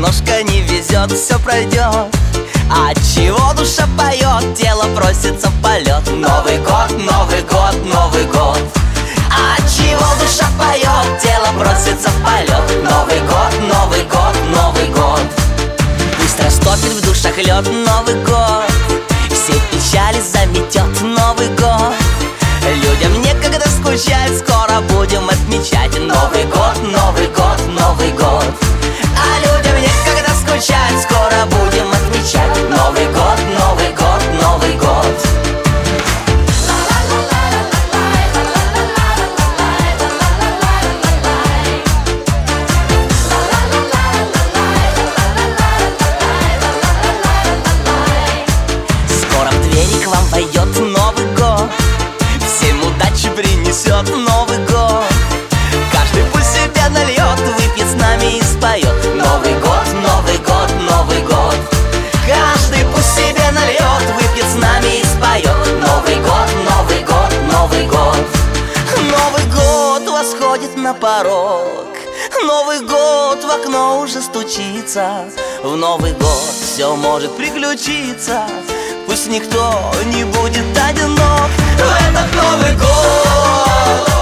немножко не везет, все пройдет. Отчего душа поет, тело просится в полет. Новый год, Новый год, Новый год. Отчего душа поет, тело просится в полет. Новый год, Новый год, Новый год. Пусть растопит в душах лед Новый год, все печали заметет Новый год. Людям некогда скучать, скоро будем отмечать Новый год, Новый год, Новый год. А людям некогда скучать, скоро будем отмечать Новый год, Новый год, Новый год. Скоро в двери к вам войдет Новый год, всем удачи принесет Новый год. Каждый пусть себе нальет, выпьет с нами и споет Новый год, Новый год, Новый год. Каждый пусть себе нальет, выпьет с нами и споет Новый год, Новый год, Новый год. Новый год восходит на порог, Новый год в окно уже стучится. В Новый год все может приключиться, пусть никто не будет одинок в этот Новый год.